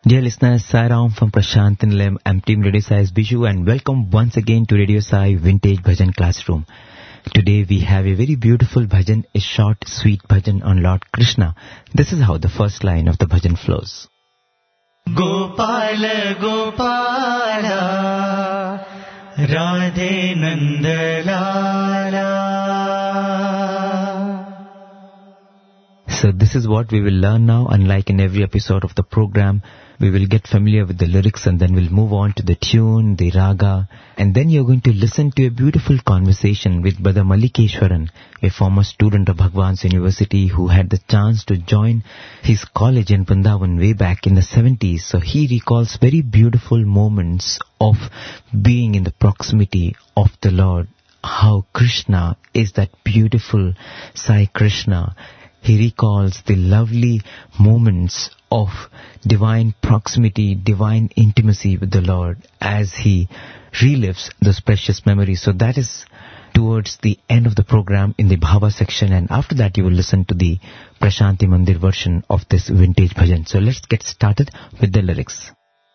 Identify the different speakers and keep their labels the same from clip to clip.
Speaker 1: Dear listeners, Sai Ram from Prashant Nilayam. I'm Team Radio Sai's Biju and welcome once again to Radio Sai Vintage Bhajan Classroom. Today we have a very beautiful bhajan, a short, sweet bhajan on Lord Krishna. This is how the first line of the bhajan flows.
Speaker 2: Gopala Gopala Radhe Nandalala.
Speaker 1: So this is what we will learn now. Unlike in every episode of the program, we will get familiar with the lyrics and then we'll move on to the tune, the raga, and then you're going to listen to a beautiful conversation with Brother Mallikeshwaran, a former student of Bhagwan's University who had the chance to join his college in Vrindavan way back in the 70s. So he recalls very beautiful moments of being in the proximity of the Lord, how Krishna is that beautiful Sai Krishna. He recalls the lovely moments of divine proximity, divine intimacy with the Lord as he relives those precious memories. So that is towards the end of the program in the Bhava section, and after that you will listen to the Prashanti Mandir version of this vintage bhajan. So let's get started with the lyrics.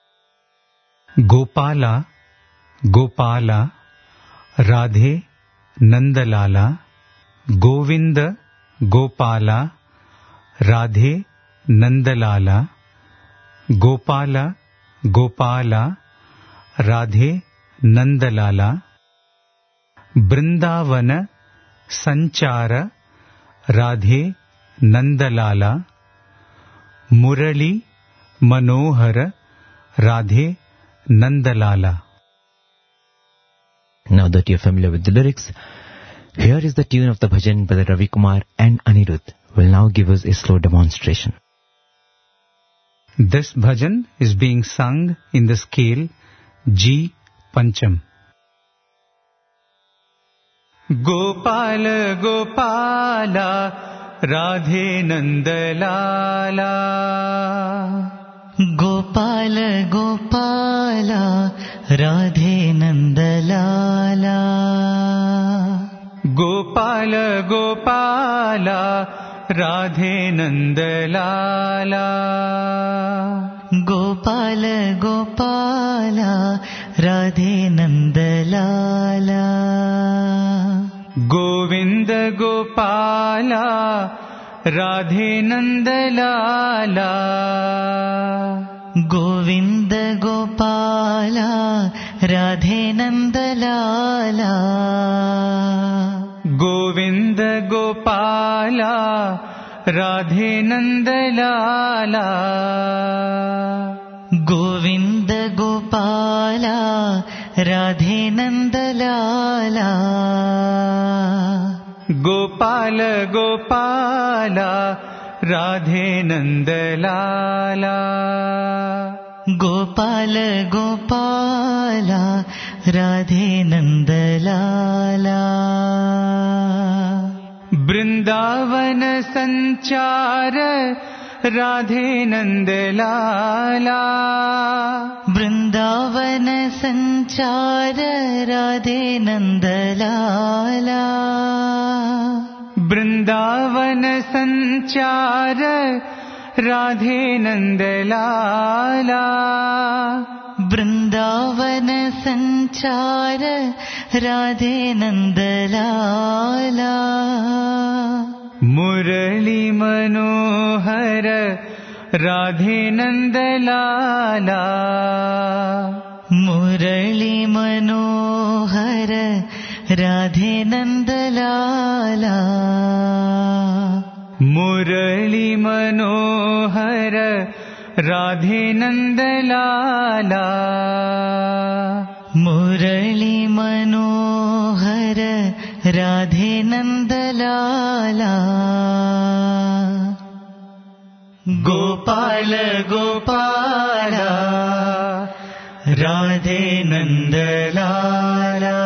Speaker 2: Gopala Gopala Radhe Nandalala Govinda Gopala Radhe Nandalala Gopala Gopala Radhe Nandalala Brindavana Sanchara Radhe Nandalala Murali Manohara Radhe Nandalala.
Speaker 1: Now that you're familiar with the lyrics, here is the tune of the bhajan. Brother Ravi Kumar and Anirudh will now give us a slow demonstration.
Speaker 2: This bhajan is being sung in the scale G Pancham. Gopala Gopala Radhe Nandalala Gopala Gopala Radhe Nandalala Gopala Gopala Radhe Nandalala Gopala Gopala Radhe Nandalala Govinda Gopala Radhe Nandalala Govinda Gopala Radhe Nandalala Govinda Gopala Radhe Nandalala Govinda Gopala Radhe Nandalala Gopala Gopala Radhe Nandalala Gopala Gopala Radhe Nandalala Brindavana Sanchara Radhe Nandalala Brindavana Sanchara Radhe Nandalala Brindavana Sanchara Radhe Nandalala Brindavana Sanchara Radhe Nandalala Murali Manohara Radhe Nandalala Murali Manohara Radhe Nandalala Murali Manohara Radhe Nandalala Murali Manohara Radhe Nandalala Gopala Gopala Radhe Nandalala.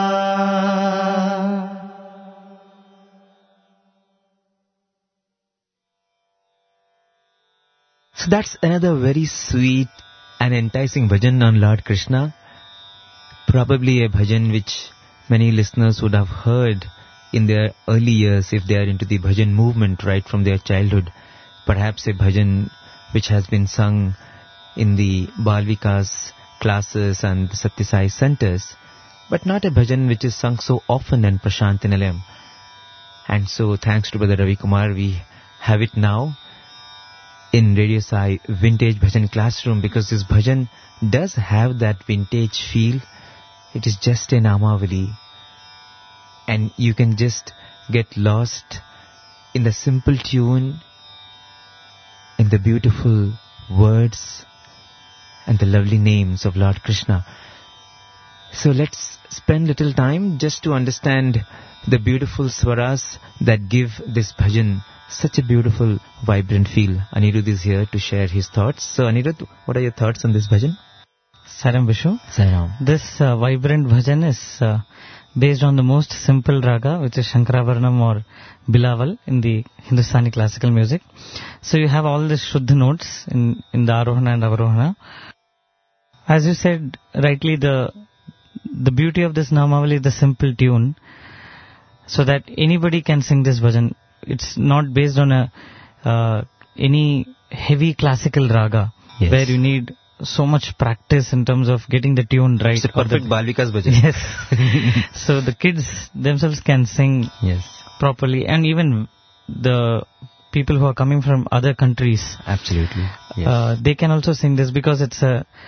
Speaker 1: So that's another very sweet and enticing bhajan on Lord Krishna. Probably a bhajan which many listeners would have heard in their early years if they are into the bhajan movement right from their childhood. Perhaps a bhajan which has been sung in the Bal Vikas classes and the Satya Sai centers, but not a bhajan which is sung so often in Prashant Nilayam. And so thanks to Brother Ravi Kumar, we have it now in Radio Sai Vintage Bhajan Classroom, because this bhajan does have that vintage feel. It is just a Namavali, and you can just get lost in the simple tune, in the beautiful words and the lovely names of Lord Krishna. So let's spend little time just to understand the beautiful swaras that give this bhajan such a beautiful, vibrant feel. Anirudh is here to share his thoughts. So Anirudh, what are your thoughts on this bhajan?
Speaker 2: Saram Vishu.
Speaker 1: Saram.
Speaker 2: This vibrant bhajan is based on the most simple raga, which is Shankaravarnam or Bilawal in the Hindustani classical music. So you have all the Shuddha notes in the Arohana and Avarohana. As you said rightly, the beauty of this Namavali is the simple tune, so that anybody can sing this bhajan. It's not based on any heavy classical raga,
Speaker 1: yes,
Speaker 2: where you need so much practice in terms of getting the tune right.
Speaker 1: It's a perfect Bal Vikas bhajan.
Speaker 2: Yes. So the kids themselves can sing, yes, properly, and even the people who are coming from other countries,
Speaker 1: absolutely, yes,
Speaker 2: they can also sing this, because it's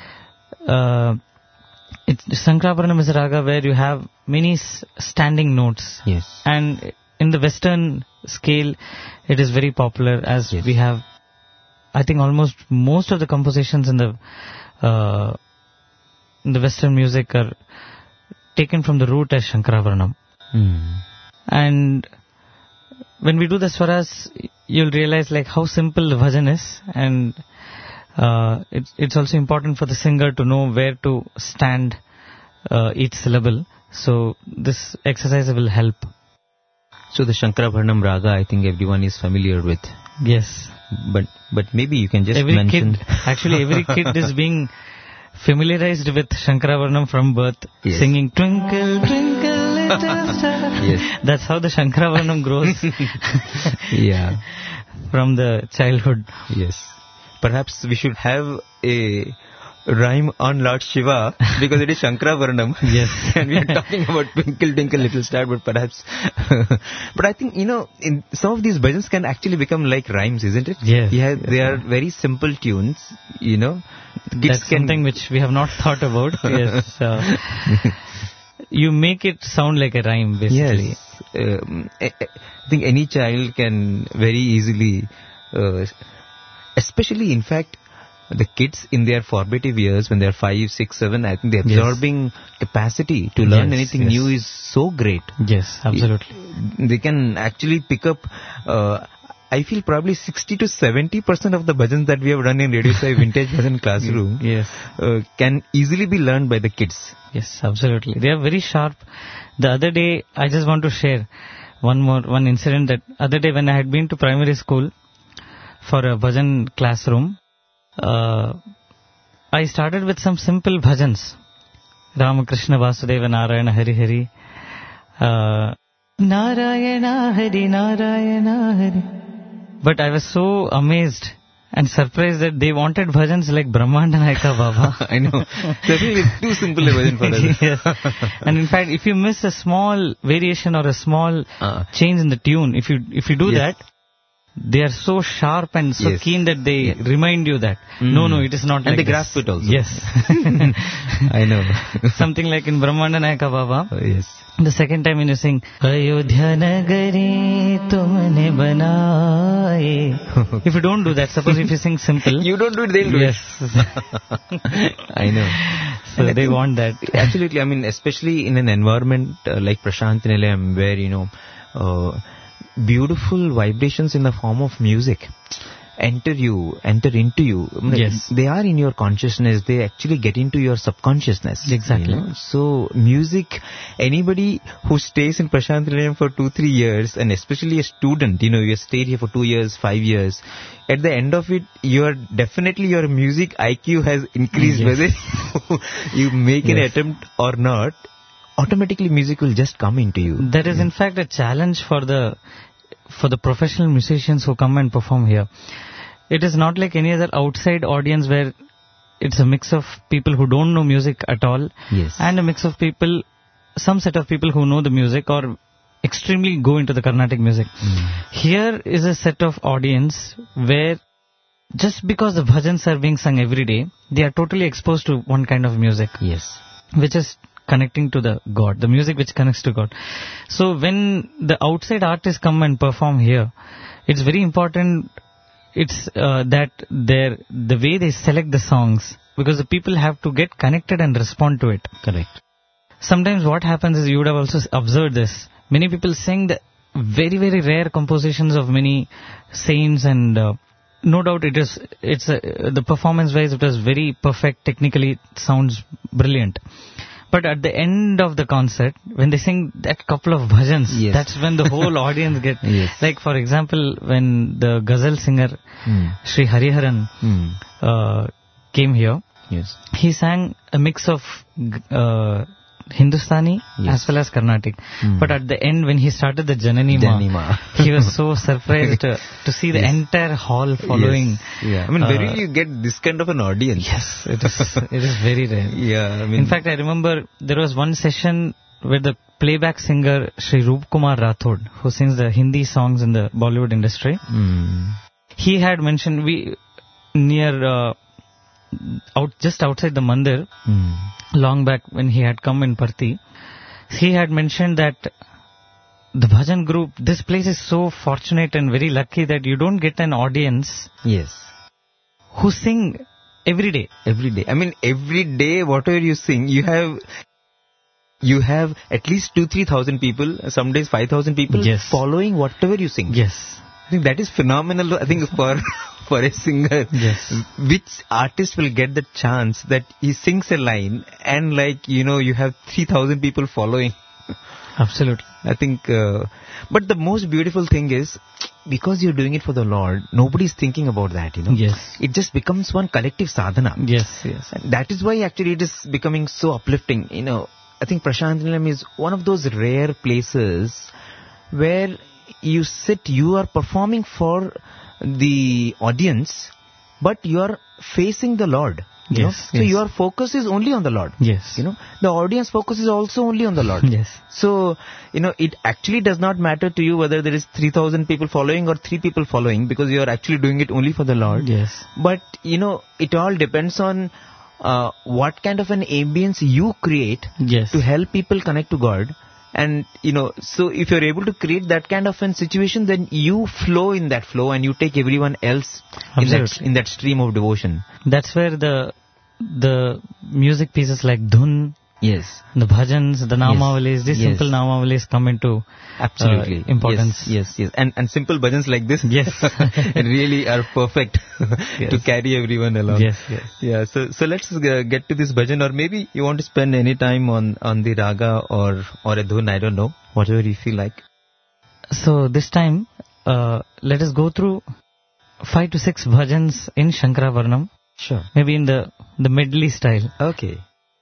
Speaker 2: Shankaravarnam is a raga where you have many standing notes.
Speaker 1: Yes.
Speaker 2: And in the Western scale, it is very popular, as yes, we have, I think, almost most of the compositions in the Western music are taken from the root as Shankaravarnam. And when we do the swaras, you'll realize like how simple the bhajan is, and it's also important for the singer to know where to stand each syllable. So this exercise will help.
Speaker 1: So the Shankaravarnam raga, I think everyone is familiar with.
Speaker 2: Yes.
Speaker 1: But maybe you can just
Speaker 2: every
Speaker 1: mention...
Speaker 2: every kid is being familiarized with Shankaravarnam from birth, yes, singing Twinkle, Twinkle, Little Star. Yes. That's how the Shankaravarnam grows.
Speaker 1: Yeah.
Speaker 2: From the childhood.
Speaker 1: Yes. Perhaps we should have a rhyme on Lord Shiva, because it is Shankaravarnam.
Speaker 2: Yes.
Speaker 1: And we are talking about Twinkle, Twinkle, Little Star, but perhaps... but I think, in some of these bhajans can actually become like rhymes, isn't it?
Speaker 2: Yes.
Speaker 1: Yeah, they are very simple tunes,
Speaker 2: That's something which we have not thought about. Yes. You make it sound like a rhyme, basically.
Speaker 1: Yes. I think any child can very easily... especially, in fact, the kids in their formative years, when they're 5, 6, 7, I think the absorbing capacity to learn anything new is so great.
Speaker 2: Yes, absolutely.
Speaker 1: They can actually pick up, I feel probably 60 to 70% of the bhajans that we have run in Radio Sai Vintage Bhajan Classroom
Speaker 2: yes,
Speaker 1: can easily be learned by the kids.
Speaker 2: Yes, absolutely. They are very sharp. The other day, I just want to share one incident. That other day when I had been to primary school for a bhajan classroom, I started with some simple bhajans. Ramakrishna Vasudeva Narayana Hari Hari. Narayana Hari Narayana Hari. But I was so amazed and surprised that they wanted bhajans like Brahmanda Nayaka Baba.
Speaker 1: I know. Definitely too simple a bhajan for us.
Speaker 2: Yes. And in fact, if you miss a small variation or a small change in the tune, if you do that, they are so sharp and so keen that they remind you that no, it is not like
Speaker 1: this. And they
Speaker 2: this.
Speaker 1: grasp it also.
Speaker 2: Yes.
Speaker 1: I know.
Speaker 2: Something like in Brahmanda Nayaka Baba.
Speaker 1: Yes.
Speaker 2: The second time when you sing Ayodhya Nagari Tumne Banaye. If you don't do that, suppose if you sing simple,
Speaker 1: you don't do it, they'll do it. I know.
Speaker 2: So and they want that.
Speaker 1: Absolutely. I mean, especially in an environment like Prashant Nilayam, where beautiful vibrations in the form of music enter into you.
Speaker 2: Yes.
Speaker 1: They are in your consciousness. They actually get into your subconsciousness.
Speaker 2: Exactly.
Speaker 1: So music, anybody who stays in Prashant Nilayam for 2-3 years, and especially a student, you stayed here for 2 years, 5 years, at the end of it, your music IQ has increased. Whether you make an attempt or not, automatically music will just come into you.
Speaker 2: That is in fact a challenge for the professional musicians who come and perform here. It is not like any other outside audience where it's a mix of people who don't know music at all,
Speaker 1: Yes.
Speaker 2: and a mix of people, some set of people who know the music or extremely go into the Carnatic music. Here is a set of audience where just because the bhajans are being sung every day, they are totally exposed to one kind of music,
Speaker 1: Yes.
Speaker 2: which is connecting to the God, the music which connects to God. So when the outside artists come and perform here, it's very important. It's that the way they select the songs, because the people have to get connected and respond to it.
Speaker 1: Correct.
Speaker 2: Sometimes what happens is, you would have also observed this, many people sing the very, very rare compositions of many saints, and no doubt the performance wise it was very perfect, technically it sounds brilliant. But at the end of the concert, when they sing that couple of bhajans,
Speaker 1: Yes.
Speaker 2: that's when the whole audience get,
Speaker 1: Yes.
Speaker 2: like for example, when the ghazal singer Sri Hariharan came here,
Speaker 1: Yes.
Speaker 2: he sang a mix of Hindustani
Speaker 1: Yes.
Speaker 2: as well as Carnatic. But at the end, when he started the Janani Ma, he was so surprised to see the
Speaker 1: Yes.
Speaker 2: entire hall following.
Speaker 1: Yes. Yeah. I mean, very rarely you get this kind of an audience.
Speaker 2: Yes, it is very rare.
Speaker 1: Yeah. I mean,
Speaker 2: In fact, I remember there was one session where the playback singer Sri Roop Kumar Rathod, who sings the Hindi songs in the Bollywood industry, he had mentioned near just outside the mandir, long back when he had come in Parthi, he had mentioned that the bhajan group, this place is so fortunate and very lucky that you don't get an audience
Speaker 1: yes.
Speaker 2: who sing every day.
Speaker 1: Every day. I mean, every day, whatever you sing, you have at least 2,000-3,000 people, some days 5,000 people
Speaker 2: Yes.
Speaker 1: following whatever you sing.
Speaker 2: Yes.
Speaker 1: I think that is phenomenal. I think for a singer,
Speaker 2: Yes.
Speaker 1: which artist will get the chance that he sings a line and you have 3,000 people following.
Speaker 2: Absolutely.
Speaker 1: I think, but the most beautiful thing is, because you're doing it for the Lord, nobody's thinking about that,
Speaker 2: Yes.
Speaker 1: It just becomes one collective sadhana.
Speaker 2: Yes, yes.
Speaker 1: And that is why actually it is becoming so uplifting. I think Prashant Nilayam is one of those rare places where you are performing for the audience, but you are facing the Lord. you know.
Speaker 2: Yes,
Speaker 1: So
Speaker 2: yes.
Speaker 1: your focus is only on the Lord.
Speaker 2: Yes.
Speaker 1: The audience focus is also only on the Lord.
Speaker 2: Yes.
Speaker 1: So, it actually does not matter to you whether there is 3,000 people following or 3 people following, because you are actually doing it only for the Lord.
Speaker 2: Yes.
Speaker 1: But, it all depends on what kind of an ambience you create
Speaker 2: Yes.
Speaker 1: to help people connect to God. And, so if you're able to create that kind of a situation, then you flow in that flow and you take everyone else
Speaker 2: Absolutely.
Speaker 1: in that stream of devotion.
Speaker 2: That's where the music pieces like Dhun,
Speaker 1: Yes.
Speaker 2: the bhajans, the namavalis, these
Speaker 1: Yes.
Speaker 2: simple namavalis come into
Speaker 1: Absolutely.
Speaker 2: importance.
Speaker 1: Yes. And simple bhajans like this
Speaker 2: Yes.
Speaker 1: really are perfect to carry everyone along.
Speaker 2: Yes, yes.
Speaker 1: Yeah, so let's get to this bhajan, or maybe you want to spend any time on the raga or a dhun, I don't know, whatever you feel like.
Speaker 2: So this time, let us go through 5 to 6 bhajans in Shankara Varnam,
Speaker 1: Sure.
Speaker 2: maybe in the medley style.
Speaker 1: Okay.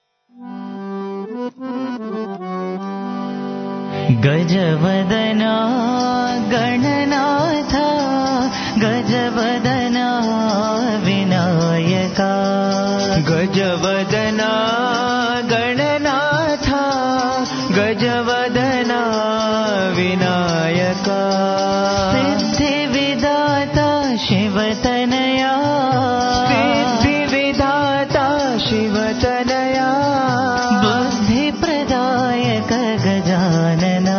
Speaker 2: गजवदना Gananatha गजवदना Vinayaka
Speaker 1: गजवदना Gananatha गजवदना Vinayaka
Speaker 2: सिद्धिविदाता शिवतनया
Speaker 1: सिद्धिविधाता शिवतनया
Speaker 2: बुद्धिप्रदायक Gajanana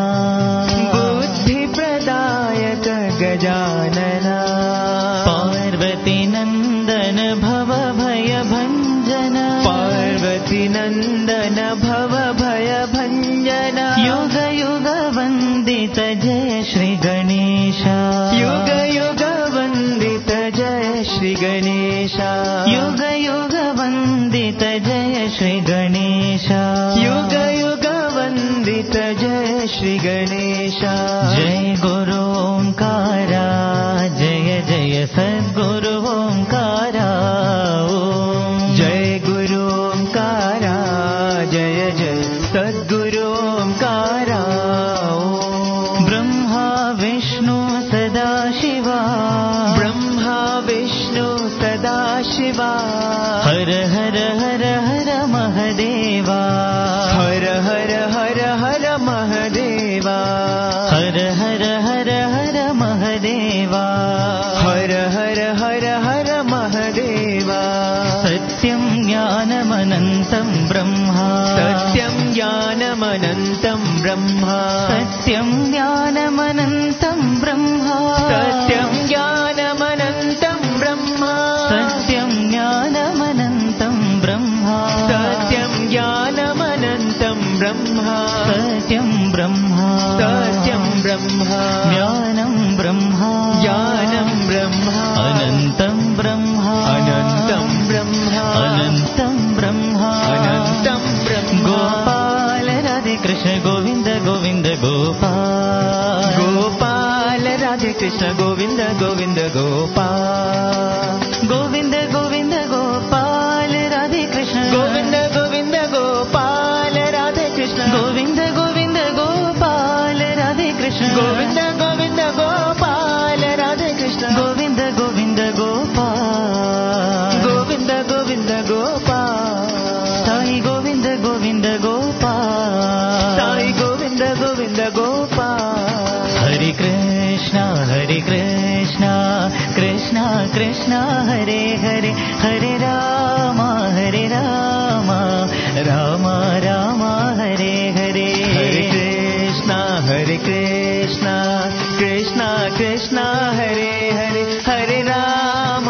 Speaker 1: बुद्धिप्रदायक Gajanana
Speaker 2: Parvati नन्दन भव भय भञ्जन
Speaker 1: पार्वती नन्दन भव भय भञ्जन
Speaker 2: युग युग वन्दित जय श्री गणेश
Speaker 1: युग युग वन्दित जय श्री गणेश
Speaker 2: युग युग वन्दित जय श्री गणेश
Speaker 1: युग युग वन्दित जय श्री गणेश
Speaker 2: जय गुरु ओंकारा जय जय सद्गुरु ओंकारा ओम
Speaker 1: जय गुरु ओंकारा जय जय सद्गुरु ओंकारा
Speaker 2: ब्रह्मा विष्णु सदा शिवा
Speaker 1: ब्रह्मा विष्णु सदा शिवा
Speaker 2: हर हर हर हर महदेवा
Speaker 1: हर हर हर हर महदेवा
Speaker 2: हर हर हर हर महदेवा
Speaker 1: हर हर हर हर महदेवा
Speaker 2: सत्यं ज्ञानमनन्तं ब्रह्मा
Speaker 1: सत्यं ज्ञानमनन्तं ब्रह्मा
Speaker 2: सत्यं ज्ञानमनन्तं ब्रह्मा
Speaker 1: सत्यं ज्ञानमनन्तं ब्रह्मा
Speaker 2: सत्यं ज्ञानमनन्तं ब्रह्मा
Speaker 1: सत्यं ज्ञानमनन्तं ब्रह्मा
Speaker 2: सत्यं ब्रह्मा
Speaker 1: सत्यं ब्रह्मा
Speaker 2: ज्ञानं ब्रह्मा
Speaker 1: ज्ञानं ब्रह्मा
Speaker 2: अनन्तं ब्रह्मा
Speaker 1: अनन्तं ब्रह्मा
Speaker 2: अनन्तं ब्रह्मा
Speaker 1: अनन्तं Brahma
Speaker 2: Gopal Radhe Krishna Govind Govind Gopal
Speaker 1: Gopal Radhe Krishna Govind Govind Gopal
Speaker 2: Govind Govind Gopal Radhe Krishna
Speaker 1: Govind Govind Gopal Radhe Krishna
Speaker 2: Govind Govind Gopal Radhe Krishna
Speaker 1: Govind Govind Gopal Radhe Krishna
Speaker 2: Govind Govind Gopal
Speaker 1: Govind Govind Gopal
Speaker 2: Sai Govind Govind Gopal
Speaker 1: Sai Govind Govind Gopal
Speaker 2: Hare Krishna Krishna Krishna Hare Hare Hare Ram Ram Ram Hare Hare
Speaker 1: Hare Krishna Krishna Krishna Hare Hare Hare Ram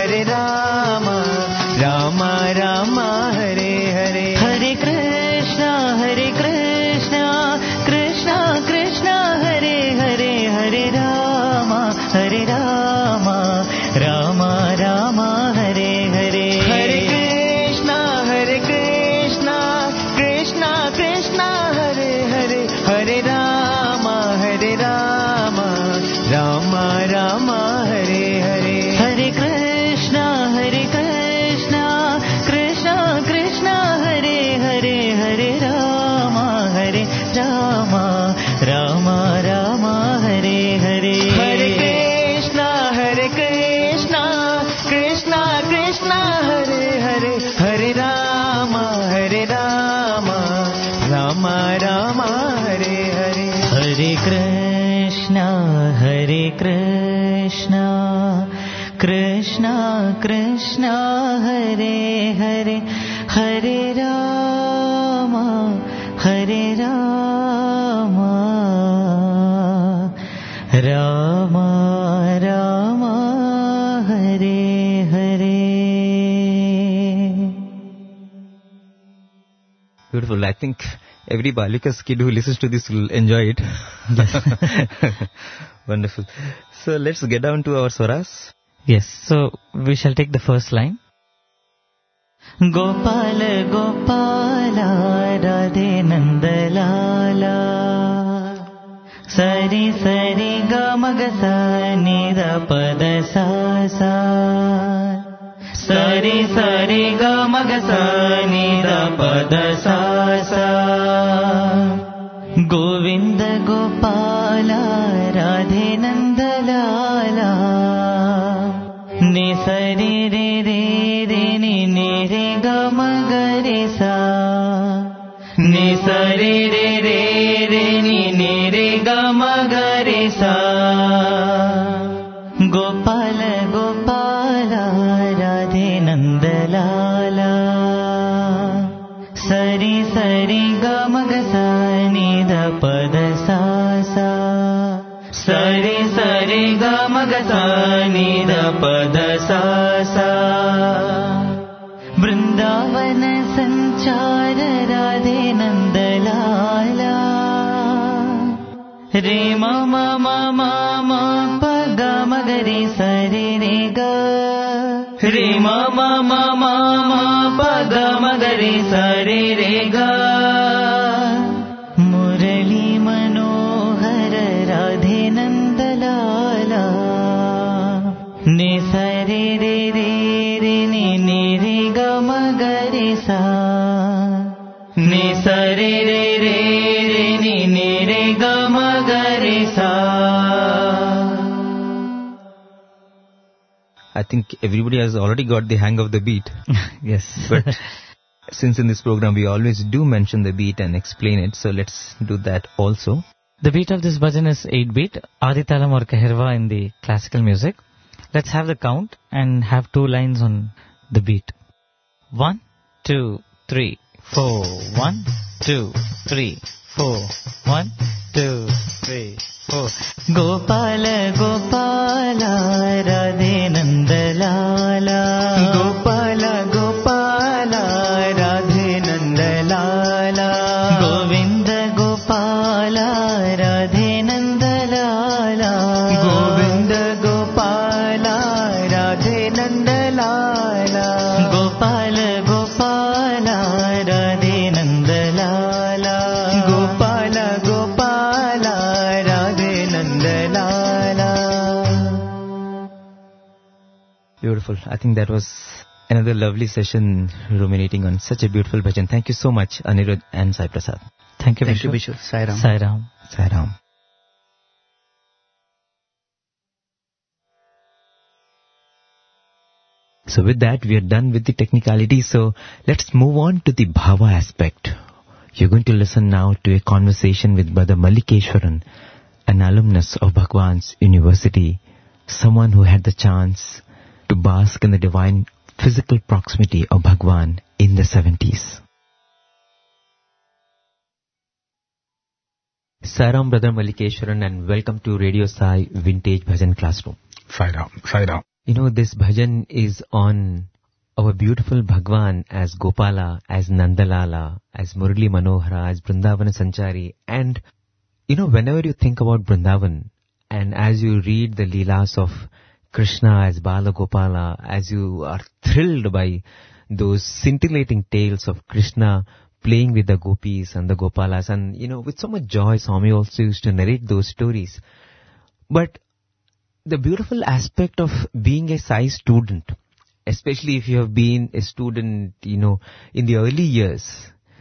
Speaker 1: Ram Ram Hare Hare
Speaker 2: Hare Krishna Krishna Krishna Hare Hare Hare Ram Ram Ram Hare Hare
Speaker 1: Hare Krishna Krishna Krishna Hare Hare Hare Ram Ram Ram Hare Hare
Speaker 2: Hare Krishna Krishna Krishna Hare Hare Hare Ram Ram Ram Hare Hare
Speaker 1: Hare Krishna Krishna Krishna Hare Hare Hare Ram Ram Ram Hare Hare
Speaker 2: Hare Krishna Krishna Krishna Hare Hare Hare Ram Ram Ram Hare Hare.
Speaker 1: Beautiful. I think every Balikas kid who listens to this will enjoy it. Wonderful. So let's get down to our swaras.
Speaker 2: Yes, so we shall take the first line. Gopala Gopala Radhe Nandalala Sari Sari Gamagasa Nida Pada Sa Sari Sari Gamagasa Nida Pada Sa Govinda Gopala Radhe Nandalala Ni Sari Re Re Re Ni Ni Re Gama Gare Sa Ni Sari Re Re Re Ni Ni Re Gama Gare Sa Gopala Gopala Radhe Nandalala Sari Sari Gama Gasa Nida Pada Sa Sari Sari Gama Gasa Nida Pada Sa Vrindavana Sanchara Radhe Nandalala Re Mama Mama Mama Gama Gari Sari Re Ga Re Mama Mama Mama Gama Gari Sari Re Ga Murali Manohar Radhe Nandalala Ni Sari Re Re Re Ni Ni Re Gama Gari Sa Ni Sari Re Re Re Ni Ni Re Gama Gari Sa.
Speaker 1: I think everybody has already got the hang of the beat.
Speaker 2: Yes.
Speaker 1: But since in this program we always do mention the beat and explain it, so let's do that also.
Speaker 2: The beat of this bhajan is 8-beat, Aditalam or Kahirwa in the classical music. Let's have the count and have 2 lines on the beat. 1, 2, 3, 4. 1, 2, 3, 4. 1, 2, 3, 4. Gopala, Gopala, Radhe Nandalala. Gopala, Gopala, Radhe Nandalala. Govinda, Gopala, Radhe Nandalala. Govinda, Gopala, Radhe Nandalala. Gopala, Gopala, Radhe Nandalala. Gopala, Gopala, Radhe Nandalala.
Speaker 1: Beautiful. I think that was another lovely session ruminating on such a beautiful bhajan. Thank you so much, Anirudh and Sai Prasad.
Speaker 2: Thank you,
Speaker 3: Thank you,
Speaker 2: Bishu.
Speaker 3: Bishu. Sai Ram.
Speaker 2: Sai Ram.
Speaker 1: Sai Ram. So with that, we are done with the technicality. So let's move on to the bhava aspect. You're going to listen now to a conversation with Brother Mallikeshwaran, an alumnus of Bhagwan's University, someone who had the chance to bask in the divine physical proximity of Bhagwan in the 70s. Sairam, Brother Mallikeshwaran, and welcome to Radio Sai Vintage Bhajan Classroom.
Speaker 4: Sai Ram. Sai Ram.
Speaker 1: You know, this bhajan is on our beautiful Bhagwan as Gopala, as Nandalala, as Murli Manohara, as Vrindavana Sanchari. And, you know, whenever you think about Vrindavan, and as you read the Leelas of Krishna as Bala Gopala, as you are thrilled by those scintillating tales of Krishna playing with the gopis and the Gopalas, and, you know, with so much joy, Swami also used to narrate those stories. But the beautiful aspect of being a Sai student, especially if you have been a student, you know, in the early years,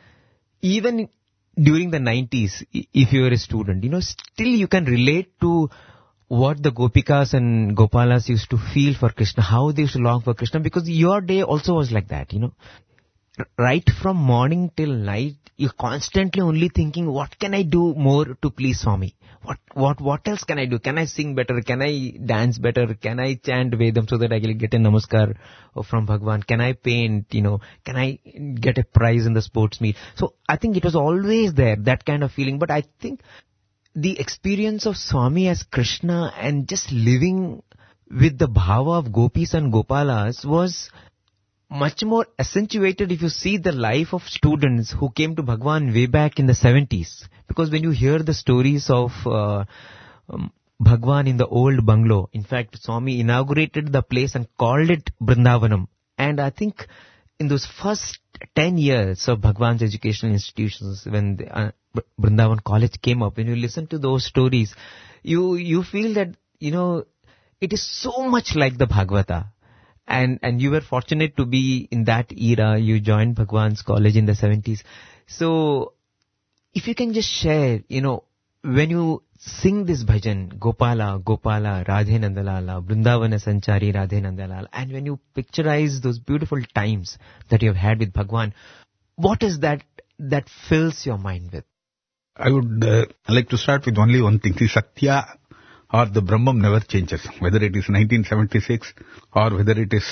Speaker 1: even during the 90s, if you were a student, you know, still you can relate to what the Gopikas and Gopalas used to feel for Krishna, how they used to long for Krishna, because your day also was like that, you know. Right from morning till night, you're constantly only thinking, what can I do more to please Swami? What else can I do? Can I sing better? Can I dance better? Can I chant Vedam so that I will get a namaskar from Bhagwan? Can I paint? You know, can I get a prize in the sports meet? So I think it was always there, that kind of feeling. But I think the experience of Swami as Krishna and just living with the bhava of gopis and gopalas was much more accentuated if you see the life of students who came to Bhagwan way back in the 70s. Because when you hear the stories of Bhagwan in the old bungalow, in fact, Swami inaugurated the place and called it Vrindavanam. And I think in those first 10 years of Bhagwan's educational institutions, when the Vrindavan College came up, when you listen to those stories, you feel that, you know, it is so much like the Bhagavata. And you were fortunate to be in that era. You joined Bhagwan's college in the 70s. So, if you can just share, you know, when you sing this bhajan, Gopala, Gopala, Radhe Nandalala, Vrindavana Sanchari, Radhe Nandalala, and when you picturize those beautiful times that you have had with Bhagwan, what is that fills your mind with?
Speaker 4: I would like to start with only one thing. The Satya or the Brahman never changes, whether it is 1976 or whether it is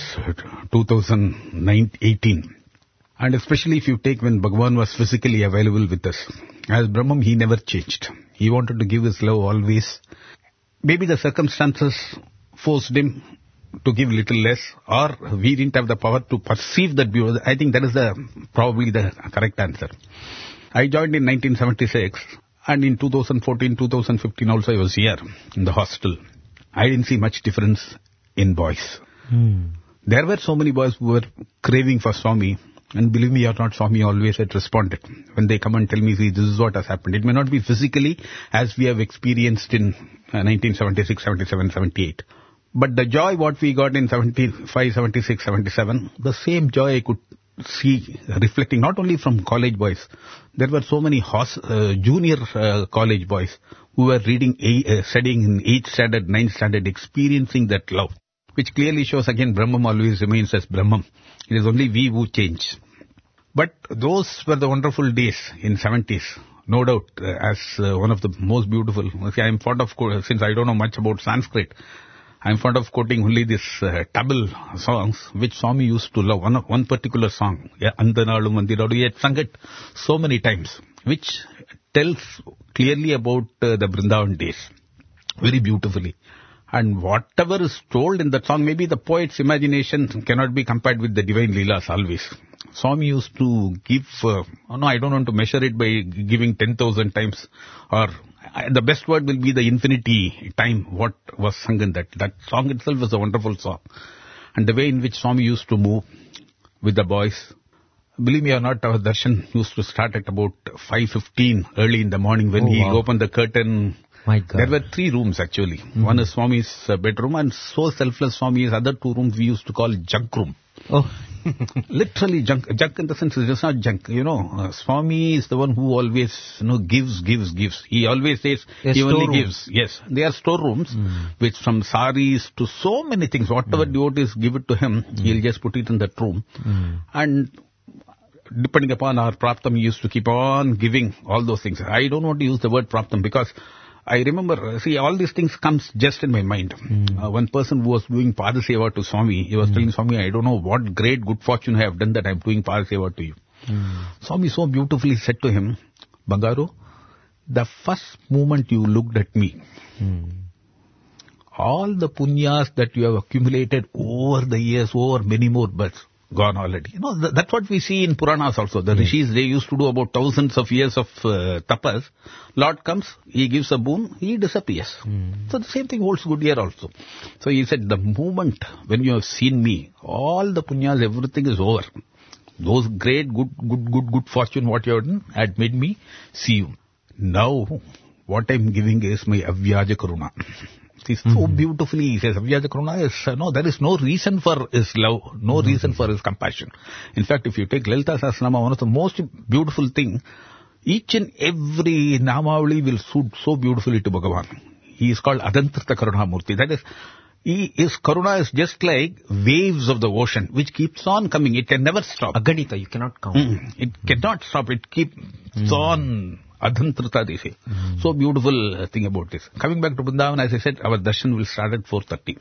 Speaker 4: 2018. And especially if you take when Bhagwan was physically available with us. As Brahman, he never changed. He wanted to give his love always. Maybe the circumstances forced him to give little less, or we didn't have the power to perceive that. I think that is probably the correct answer. I joined in 1976. And in 2014, 2015 also I was here in the hostel. I didn't see much difference in boys. There were so many boys who were craving for Swami. And believe me or not, Swami always had responded. When they come and tell me, see, this is what has happened. It may not be physically as we have experienced in 1976, 77, 78. But the joy what we got in 75, 76, 77, the same joy I could see reflecting not only from college boys. There were so many junior college boys who were studying in 8th standard, 9th standard, experiencing that love. which clearly shows again Brahman always remains as Brahman. It is only we who change. But those were the wonderful days in 70s. No doubt, as one of the most beautiful. See, I'm fond of, since I don't know much about Sanskrit, I'm fond of quoting only this Tamil songs, which Swami used to love. One particular song, Andanalu Mandiradu, he had sung it so many times, which tells clearly about the Vrindavan days, very beautifully. And whatever is told in that song, maybe the poet's imagination cannot be compared with the divine Leelas always. Swami used to give, I don't want to measure it by giving 10,000 times, or the best word will be the infinity time what was sung in that. That song itself was a wonderful song. And the way in which Swami used to move with the boys, believe me or not, our darshan used to start at about 5:15 early in the morning when he opened the curtain.
Speaker 1: My God.
Speaker 4: There were 3 rooms actually. One is Swami's bedroom, and so selfless Swami's other 2 rooms we used to call junk room.
Speaker 1: Oh.
Speaker 4: Literally junk. Junk in the sense it's just not junk. Swami is the one who always, gives. He always says he only gives. Yes. They are storerooms, which from saris to so many things. Whatever devotees give it to him, he'll just put it in that room. And depending upon our praptam, he used to keep on giving all those things. I don't want to use the word praptam because I remember, all these things comes just in my mind. One person who was doing Padaseva to Swami, he was telling Swami, I don't know what great good fortune I have done that I am doing Padaseva to you. Swami so beautifully said to him, Bangaru, the first moment you looked at me, all the punyas that you have accumulated over the years, over many more births, gone already. That's what we see in Puranas also. The rishis, they used to do about thousands of years of tapas. Lord comes, he gives a boon, he disappears. So the same thing holds good here also. So he said, the moment when you have seen me, all the punyas, everything is over. Those great good fortune what you have done had made me see you. Now, what I'm giving is my avyaja karuna. It's so beautifully, he says, avyaja karuna is, there is no reason for his love, no reason for his compassion. In fact, if you take Lalita Sahasranama, one of the most beautiful thing, each and every Namavali will suit so beautifully to Bhagavan. He is called Adantrita Karuna Murti. That is, his karuna is just like waves of the ocean, which keeps on coming. It can never stop.
Speaker 1: Aganita, you cannot count.
Speaker 4: It cannot stop. It keeps on. Adhantrita, they say. So beautiful thing about this. Coming back to Vrindavan, as I said, our darshan will start at 4:30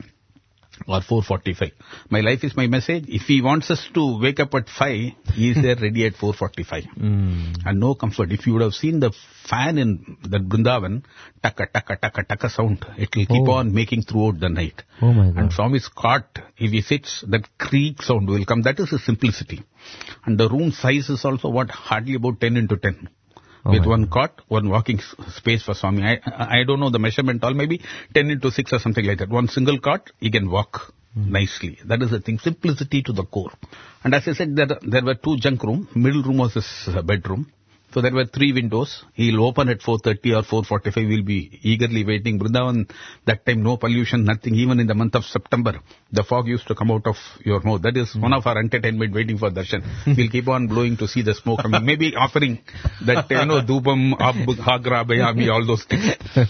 Speaker 4: or 4:45. My life is my message. If he wants us to wake up at 5, he is there ready at 4:45. And no comfort. If you would have seen the fan in that Vrindavan, taka, taka, taka, taka sound, it will keep on making throughout the night.
Speaker 1: Oh my God.
Speaker 4: And Swami's cot, if he sits, that creak sound will come. That is his simplicity. And the room size is also hardly about 10 into 10. With one cot, one walking space for Swami. I don't know the measurement, all maybe 10 into 6 or something like that. One single cot, he can walk nicely. That is the thing, simplicity to the core. And as I said, there were 2 junk rooms. Middle room was his bedroom. So there were 3 windows. He'll open at 4:30 or 4:45. We'll be eagerly waiting. Vrindavan, that time no pollution, nothing. Even in the month of September, the fog used to come out of your mouth. That is one of our entertainment waiting for darshan. We'll keep on blowing to see the smoke coming. Maybe offering that, Dupam, Hagra, Bayami, all those things.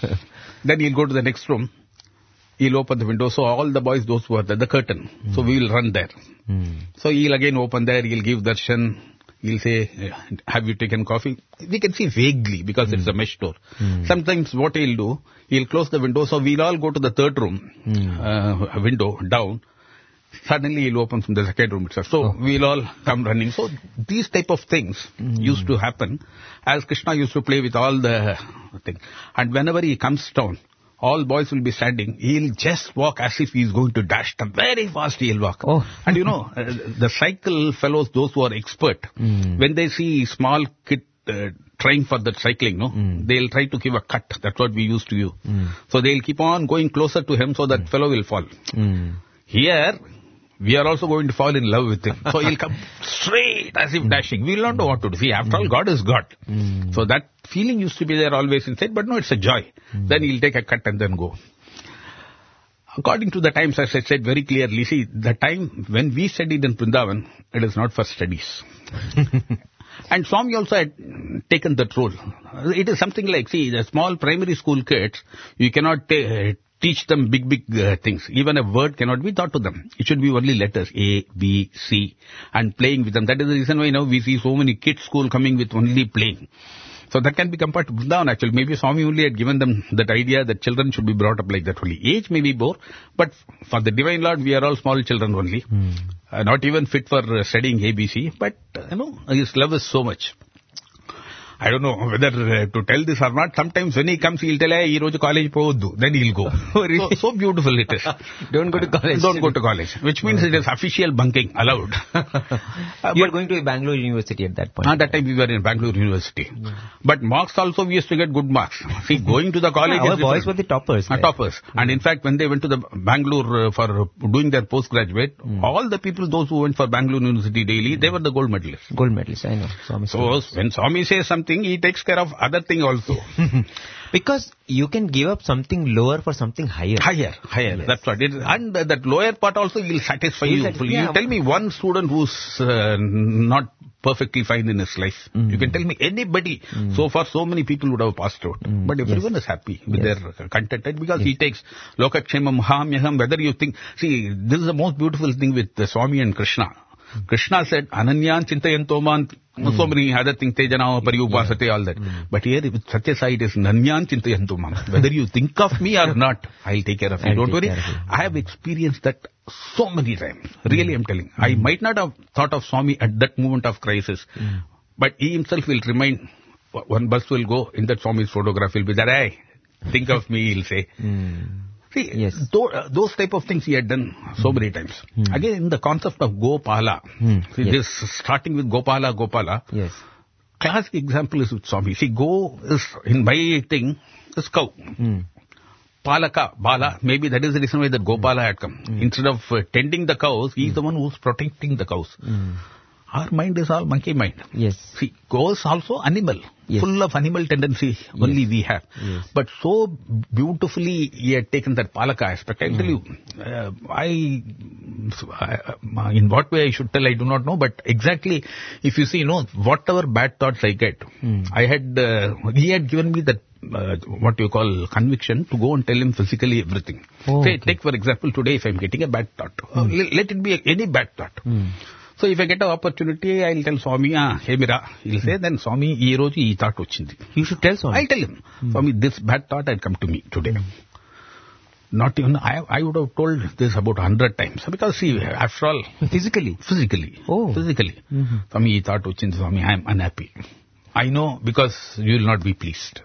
Speaker 4: Then he'll go to the next room. He'll open the window. So all the boys, those who are there, the curtain. So we will run there. So he'll again open there. He'll give darshan. He'll say, have you taken coffee? We can see vaguely because it's a mesh door. Sometimes what he'll do, he'll close the window. So we'll all go to the 3rd room, window down. Suddenly he'll open from the 2nd room itself. So we'll all come running. So these type of things used to happen as Krishna used to play with all the thing. And whenever he comes down, all boys will be standing. He'll just walk as if he's going to dash them. Very fast he'll walk. And the cycle fellows, those who are expert, when they see small kid trying for that cycling, they'll try to give a cut. That's what we used to do. So they'll keep on going closer to him so that fellow will fall. Here, we are also going to fall in love with him. So he'll come straight as if dashing. We'll not know what to do. See, after all, God is God. So that feeling used to be there always inside, but no, it's a joy. Then he'll take a cut and then go. According to the times, as I said very clearly, see, the time when we studied in Vrindavan, it is not for studies. And Swami also had taken that role. It is something like, see, the small primary school kids, you cannot teach them big things. Even a word cannot be taught to them. It should be only letters A, B, C, and playing with them. That is the reason why now we see so many kids school coming with only playing. So that can be compared to Vrindavan actually. Maybe Swami only had given them that idea that children should be brought up like that only. Age may be more, but for the Divine Lord we are all small children only. Not even fit for studying ABC, but His love is so much. I don't know whether to tell this or not. Sometimes when he comes, he'll tell, hey, ee college povoddu. Then he'll go. So beautiful it is.
Speaker 1: Don't go to college.
Speaker 4: Don't go to college. Which means it is official bunking allowed.
Speaker 1: You are going to Bangalore University at that point.
Speaker 4: At that time we were in Bangalore University. But marks also we used to get good marks. See, going to the college...
Speaker 1: Our boys were the toppers.
Speaker 4: Toppers. And in fact, when they went to the Bangalore for doing their postgraduate, all the people, those who went for Bangalore University daily, they were the gold medalists.
Speaker 1: Gold medalists, I know.
Speaker 4: So when Swami says something, he takes care of other thing also.
Speaker 1: Because you can give up something lower for something higher.
Speaker 4: Higher. Yes. That's what it is. And that lower part also will satisfy you. You tell me one student who's not perfectly fine in his life. You can tell me anybody. So far, so many people would have passed out. But everyone is happy with their contented because he takes Lokakshemam Hamyaham. Whether you think, see, this is the most beautiful thing with Swami and Krishna. Krishna said, Ananyan Chintayantoman, so many other things, Tejana, Pariyupasate, all that. But here with Satya Sai, it is Nanyan Chintayantoman. Whether you think of me or not, I'll take care of you. Don't worry. I have experienced that so many times. Really, I'm telling. I might not have thought of Swami at that moment of crisis, but he himself will remind, one bus will go, in that Swami's photograph will be there, hey, think of me, he'll say. See, those type of things he had done so many times. Again, in the concept of Gopala, this starting with Gopala.
Speaker 1: Yes.
Speaker 4: Classic example is with Swami. See, Go is, in my thing, is cow. Palaka, Bala, maybe that is the reason why that Gopala had come. Instead of tending the cows, he is the one who's protecting the cows. Our mind is all monkey mind.
Speaker 1: Yes.
Speaker 4: See, goes also animal. Yes. Full of animal tendency only we have.
Speaker 1: Yes.
Speaker 4: But so beautifully he had taken that Palaka aspect. I'll tell you, in what way I should tell, I do not know. But exactly, if you see, whatever bad thoughts I get, I had, he had given me that, what you call conviction to go and tell him physically everything. Say, take for example, today if I'm getting a bad thought, let it be any bad thought. So if I get an opportunity, I'll tell Swami, hey Mira, he'll say, then Swami, ee roju ee thought ochindi.
Speaker 1: You should tell Swami.
Speaker 4: I'll tell him, Swami, this bad thought had come to me today. Not even, I would have told this about 100 times. Because see, after all...
Speaker 1: Physically?
Speaker 4: Physically.
Speaker 1: Oh.
Speaker 4: Physically. Swami, ee thought ochindi, Swami, I am unhappy. I know because you will not be pleased.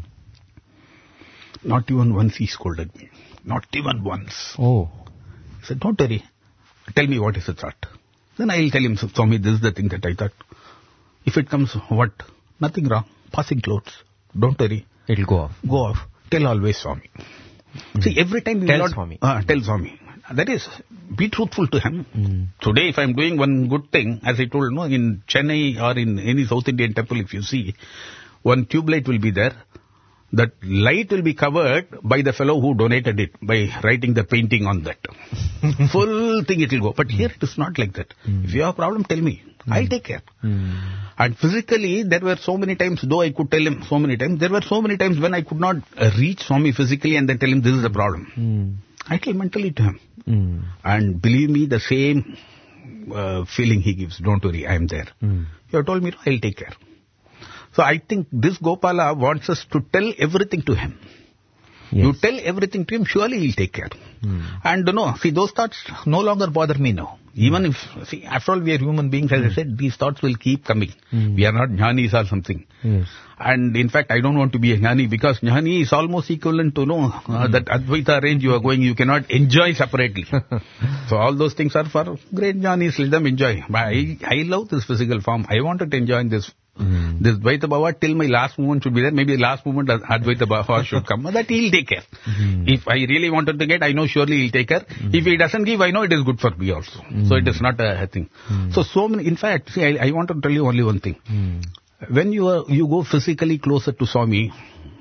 Speaker 4: Not even once he scolded me. Not even once.
Speaker 1: Oh.
Speaker 4: He said, don't worry. Tell me what is the thought. Then I'll tell him, Swami, this is the thing that I thought. If it comes, what? Nothing wrong. Passing clothes. Don't worry.
Speaker 1: It'll go off.
Speaker 4: Go off. Tell always Swami. See, every time you
Speaker 1: tell Swami.
Speaker 4: Tell Swami. That is, be truthful to him. Today, if I'm doing one good thing, as I told, in Chennai or in any South Indian temple, if you see, one tube light will be there. That light will be covered by the fellow who donated it, by writing the painting on that. Full thing it will go. But here it is not like that. If you have a problem, tell me. I'll take care. And physically, there were so many times, though I could tell him so many times, there were so many times when I could not reach Swami physically and then tell him this is the problem. I tell mentally to him. And believe me, the same feeling he gives. Don't worry, I am there. You have told me, I'll take care. So I think this Gopala wants us to tell everything to him. Yes. You tell everything to him, surely he'll take care. And see, those thoughts no longer bother me now. Even if, see, after all we are human beings, as I said, these thoughts will keep coming. We are not jnanis or something.
Speaker 1: Yes.
Speaker 4: And in fact, I don't want to be a jnani because jnani is almost equivalent to that Advaita range you are going, you cannot enjoy separately. So all those things are for great jnanis, let them enjoy. But I love this physical form. I wanted to enjoy this. This Dvaita Bhava till my last moment should be there. Maybe the last moment Advaita Bhava should come. That he'll take care. If I really wanted to get, I know surely he'll take care. If he doesn't give, I know it is good for me also. So it is not a thing. So many, in fact, see, I want to tell you only one thing. When you go physically closer to Swami,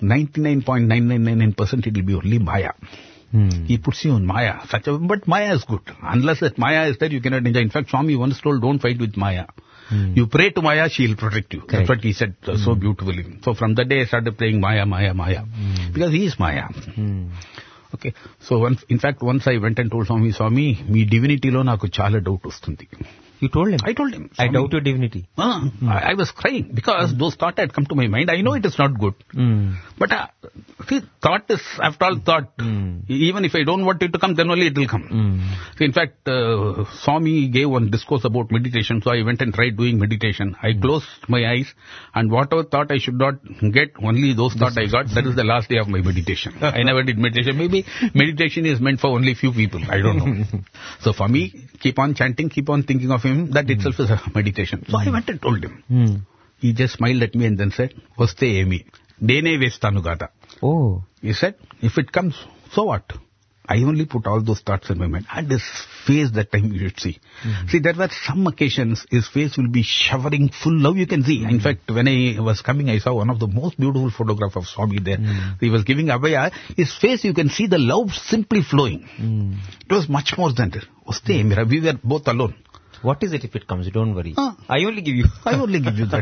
Speaker 4: 99.999% it will be only Maya. He puts you on Maya. But Maya is good. Unless that Maya is there, you cannot enjoy. In fact, Swami once told, don't fight with Maya. You pray to Maya, she will protect you. Correct. That's what he said so beautifully. So from that day I started praying Maya. Because he is Maya. Okay. So once I went and told Swami, me divinity lo naku chala doubt vastundi.
Speaker 1: You told him?
Speaker 4: I told him.
Speaker 1: I doubt your divinity.
Speaker 4: I was crying because those thoughts had come to my mind. I know it is not good. But see, thought is, after all, thought. Even if I don't want it to come, then only it will come. So in fact, Swami gave one discourse about meditation, so I went and tried doing meditation. I closed my eyes, and whatever thought I should not get, only those thoughts I got. That is the last day of my meditation. I never did meditation. Maybe meditation is meant for only few people. I don't know. So for me, keep on chanting, keep on thinking of him, that itself is a meditation. So I went and told him. He just smiled at me and then said, Vaste Emi, Dene Vestanu Gata.
Speaker 1: Oh.
Speaker 4: He said, if it comes, so what? I only put all those thoughts in my mind. And his face that time you should see. See, there were some occasions his face will be showering full love, you can see. In fact, when I was coming, I saw one of the most beautiful photographs of Swami there. He was giving Abhaya. His face, you can see the love simply flowing. It was much more than that. We were both alone.
Speaker 1: What is it if it comes? Don't worry. I only give you
Speaker 4: that.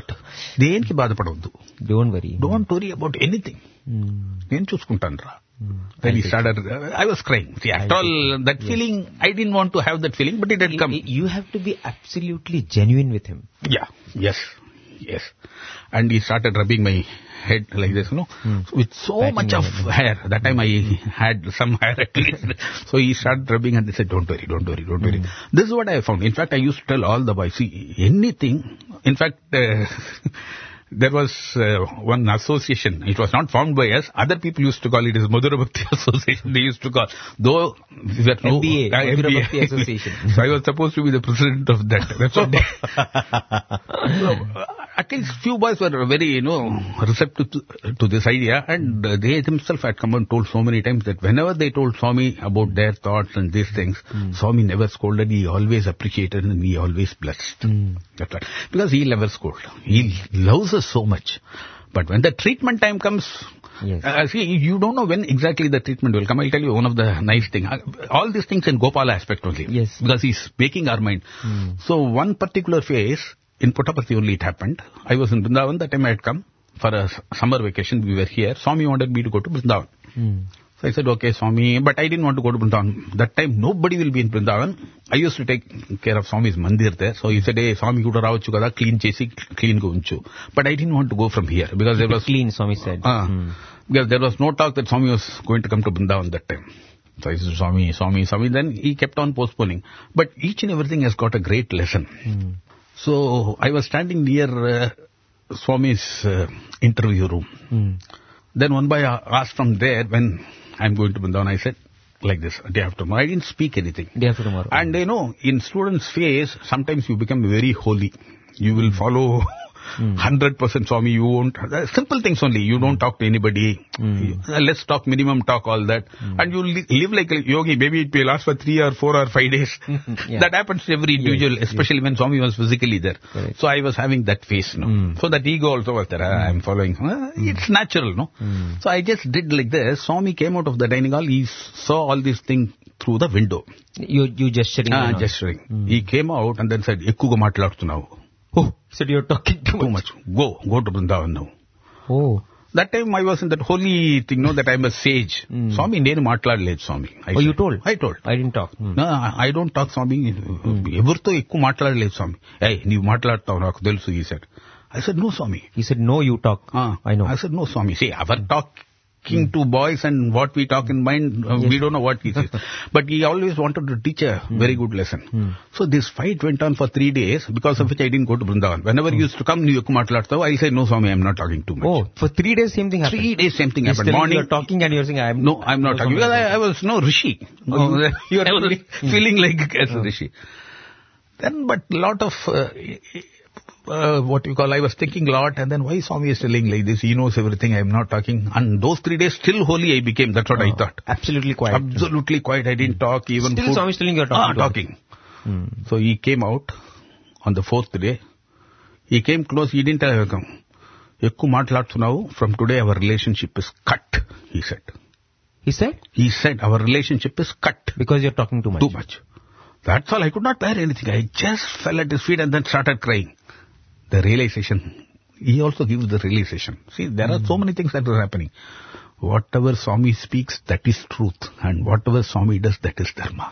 Speaker 4: Don't worry about anything. Then he started, I was crying. See, after all, that feeling, I didn't want to have that feeling, but it had come.
Speaker 1: You have to be absolutely genuine with him.
Speaker 4: Yeah, yes. And he started rubbing my head like this, with so
Speaker 1: Patting
Speaker 4: much of hair. That time I had some hair at least. So he started rubbing and they said, don't worry. This is what I found. In fact, I used to tell all the boys, see, anything. In fact, there was one association. It was not formed by us. Other people used to call it as Madhura Bhakti Association. They used to call, though there no
Speaker 1: MBA, Madhura Bhakti Association.
Speaker 4: So I was supposed to be the president of that. That's what so, at least few boys were very, receptive to this idea, and they themselves had come and told so many times that whenever they told Swami about their thoughts and these things, Swami never scolded. He always appreciated and he always blessed. That's right. Because he never scolded. He loves us so much. But when the treatment time comes, see, you don't know when exactly the treatment will come. I'll tell you one of the nice things. All these things in Gopala aspect only.
Speaker 1: Yes.
Speaker 4: Because he's making our mind. So one particular phase, in Puttaparthi only it happened. I was in Vrindavan. That time I had come for a summer vacation. We were here. Swami wanted me to go to Vrindavan. So I said, okay, Swami. But I didn't want to go to Vrindavan. That time nobody will be in Vrindavan. I used to take care of Swami's mandir there. So he said, hey, Swami kuda raavachu kada, clean chesi, clean go unchu. But I didn't want to go from here because there was...
Speaker 1: Clean, Swami said.
Speaker 4: Because there was no talk that Swami was going to come to Vrindavan that time. So I said, Swami. Then he kept on postponing. But each and everything has got a great lesson. So I was standing near Swami's interview room. Then one boy asked from there when I'm going to Vrindavan. I said like this, day after tomorrow. I didn't speak anything.
Speaker 1: Day after tomorrow.
Speaker 4: And in students' face, sometimes you become very holy. You will follow 100% Swami. You won't, simple things only. You don't talk to anybody. Let's talk, minimum talk, all that. And you live like a yogi. Maybe it will last for 3 or 4 or 5 days. That happens to every individual, especially when Swami was physically there. Correct. So I was having that face, So that ego also was there. I'm following. It's natural, no? So I just did like this. Swami came out of the dining hall. He saw all these things through the window.
Speaker 1: You gesturing?
Speaker 4: Gesturing. He came out and then said, Ekkuga maatladutunnavu.
Speaker 1: Oh, he said you're talking too much.
Speaker 4: Go to Vrindavan now.
Speaker 1: Oh.
Speaker 4: That time I was in that holy thing, that I'm a sage. Swami, nenu maatladaledu, Swami.
Speaker 1: You told?
Speaker 4: I told.
Speaker 1: I didn't talk.
Speaker 4: No, I don't talk, Swami. Evarto ekku maatladaledu, Swami. Hey, neevu maatladtavu naku telusu, he said. I said, no, Swami.
Speaker 1: He said, no, you talk. I know.
Speaker 4: I said, no, Swami. See, our talking to boys and what we talk in mind, we don't know what he says. But he always wanted to teach a very good lesson. So this fight went on for 3 days, because of which I didn't go to Vrindavan. Whenever he used to come, I say, no, Swami, I'm not talking too much.
Speaker 1: Oh, for 3 days same thing happened?
Speaker 4: 3 days same thing happened. Morning,
Speaker 1: you're talking and you're saying, I'm
Speaker 4: not talking. Because I was no rishi. You are feeling like a rishi. Then, but lot of... I was thinking a lot, and then why Swami is telling like this? He knows everything, I am not talking. And those 3 days, still holy I became. That's what I thought.
Speaker 1: Absolutely quiet.
Speaker 4: Absolutely quiet. I didn't talk even.
Speaker 1: Still Swami is telling you are talking.
Speaker 4: So he came out on the 4th day. He came close. He didn't come. Ekku maatladutunnavu. From today our relationship is cut, he said.
Speaker 1: He said?
Speaker 4: He said our relationship is cut.
Speaker 1: Because you're talking too much.
Speaker 4: Too much. That's all. I could not bear anything. I just fell at his feet and then started crying. The realization. He also gives the realization. See, there are so many things that are happening. whatever Swami speaks, that is truth. And whatever Swami does, that is dharma.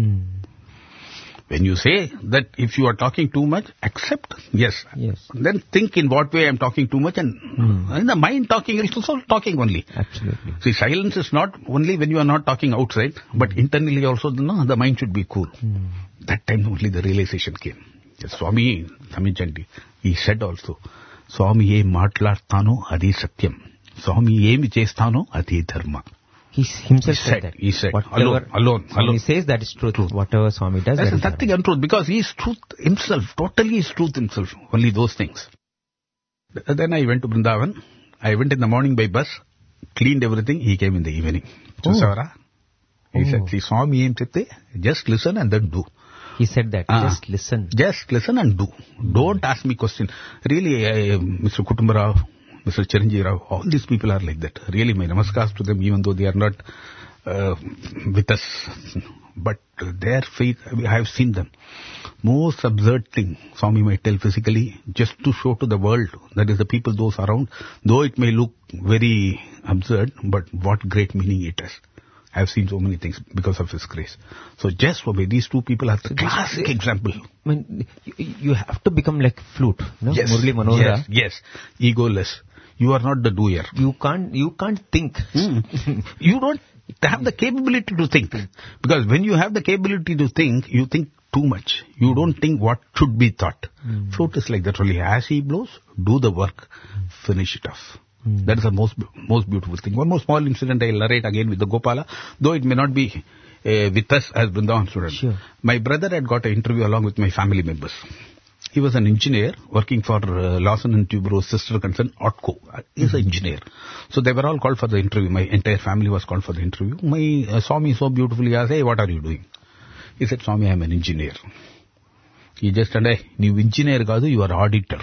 Speaker 4: When you say that if you are talking too much, accept, yes. Then think in what way I am talking too much, and in the mind talking is also talking only.
Speaker 1: Absolutely.
Speaker 4: See, silence is not only when you are not talking outside, but internally also, the mind should be cool. That time only the realization came. Swami Samichanti, he said also, Swami ye matlartano adi satyam. Swami ye chestano adi dharma.
Speaker 1: He himself said that.
Speaker 4: He said,
Speaker 1: whatever
Speaker 4: alone.
Speaker 1: He says that is truth. Whatever Swami does,
Speaker 4: that is nothing untruth, because he is truth himself, totally is truth himself, only those things. Then I went to Vrindavan. I went in the morning by bus, cleaned everything, he came in the evening. He said, see, Swami em chitte, just listen and then do.
Speaker 1: He said that, just listen.
Speaker 4: Just listen and do. Don't ask me question. Really, Mr. Kutumbarao, Mr. Chiranjeev Rao, all these people are like that. Really, my namaskars to them, even though they are not with us. But their faith, I have seen them. Most absurd thing, Swami might tell physically, just to show to the world, that is the people, those around, though it may look very absurd, but what great meaning it has. I have seen so many things because of His grace. So just obey. These two people are the classic example.
Speaker 1: I mean, you have to become like flute. No?
Speaker 4: Yes,
Speaker 1: Murli Manohara.
Speaker 4: yes. Egoless. You are not the doer.
Speaker 1: You can't think.
Speaker 4: You don't have the capability to think. Because when you have the capability to think, you think too much. You don't think what should be thought. Flute is like that only. As he blows, do the work, finish it off. That is the most beautiful thing. One more small incident I will narrate again with the Gopala, though it may not be with us as Vrindavan students.
Speaker 1: Sure.
Speaker 4: My brother had got an interview along with my family members. He was an engineer working for Lawson & Tubro's sister concern, Otco. He is an engineer. So they were all called for the interview. My entire family was called for the interview. My Swami so beautifully asked, hey, what are you doing? He said, Swami, I am an engineer. He just said, hey, you engineer kaadu, you are auditor.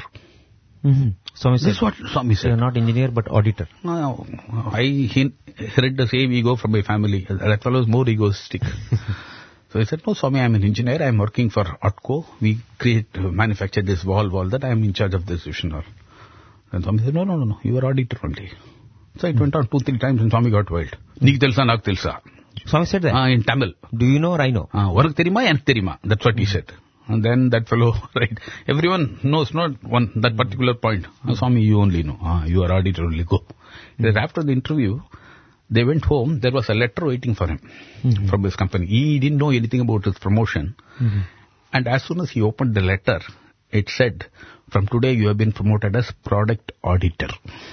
Speaker 1: Swami said,
Speaker 4: this is what Swami said.
Speaker 1: You are not engineer but auditor.
Speaker 4: No, I heard the same ego from my family. That fellow is more egoistic. So I said, no, Swami, I am an engineer. I am working for Otco. We manufacture this wall that I am in charge of this vision. And Swami said, no, you are auditor only. So it went on 2-3 times and Swami got wild. Nik telsa, nak telsa.
Speaker 1: Swami said that?
Speaker 4: In Tamil.
Speaker 1: Do you know or I know?
Speaker 4: Varak terima, yank terima. That's what he said. And then that fellow, right, everyone knows not that particular point. Swami, you only know. You are auditor only, go. Then after the interview, they went home. There was a letter waiting for him from his company. He didn't know anything about his promotion. And as soon as he opened the letter, it said, from today you have been promoted as product auditor.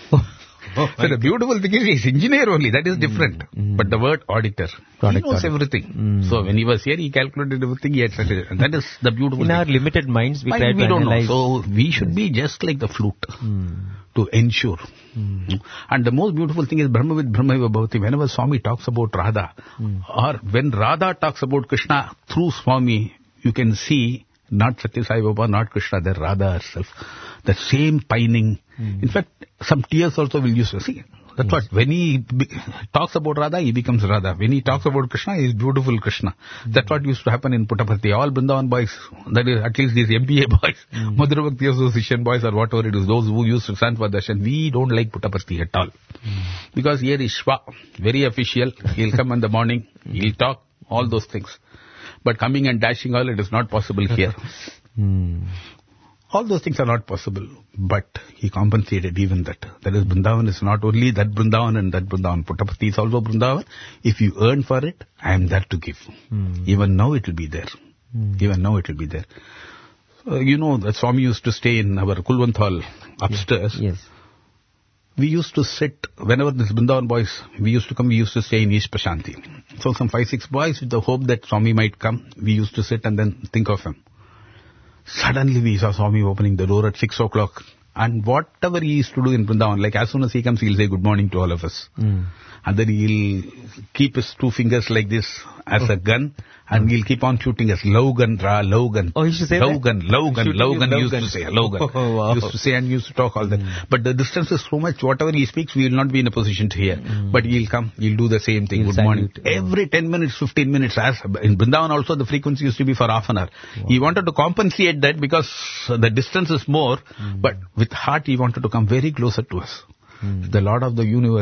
Speaker 4: So the beautiful thing is, he's engineer only. That is different. But the word auditor, he knows everything. So when he was here, he calculated everything. He had said it. And that is the beautiful thing.
Speaker 1: In our limited minds, we try to analyze.
Speaker 4: So we should be just like the flute to ensure. And the most beautiful thing is Brahma with Brahma Vibhavati. Whenever Swami talks about Radha, or when Radha talks about Krishna through Swami, you can see not Satya Sai Baba, not Krishna, the Radha herself. The same pining. In fact, some tears also will use. See, that's what, when he talks about Radha, he becomes Radha. When he talks about Krishna, he is beautiful Krishna. That's what used to happen in Puttaparthi. All Vrindavan boys, that is at least these MBA boys, Madhura Bhakti Association boys or whatever it is, those who used to stand for darshan, we don't like Puttaparthi at all. Because here is Shwa, very official. He'll come in the morning, he'll talk, all those things. But coming and dashing all, it is not possible here. All those things are not possible, but he compensated even that. That is, Vrindavan is not only that Vrindavan and that Vrindavan. Puttaparthi is also Vrindavan. If you earn for it, I am there to give. Even now it will be there. Even now it will be there. You know that Swami used to stay in our Kulwant Hall upstairs.
Speaker 1: Yes.
Speaker 4: We used to sit, whenever this Vrindavan boys, we used to come, we used to stay in East Prashanti. So some 5-6 boys with the hope that Swami might come, we used to sit and then think of him. Suddenly we saw Swami opening the door at 6 o'clock. And whatever he used to do in Vrindavan, like as soon as he comes, he'll say good morning to all of us. And then he'll keep his 2 fingers like this as a gun. And he'll keep on shooting us. Low gun, low gun.
Speaker 1: Oh, he used to say
Speaker 4: low gun, he used to say. Low gun.
Speaker 1: Oh, wow.
Speaker 4: Used to say and used to talk all that. But the distance is so much, whatever he speaks, we will not be in a position to hear. But he'll come, he'll do the same thing. Good morning. Every 10 minutes, 15 minutes. As in Vrindavan also, the frequency used to be for half an hour. Wow. He wanted to compensate that because the distance is more. But with heart, he wanted to come very closer to us. The Lord of the universe,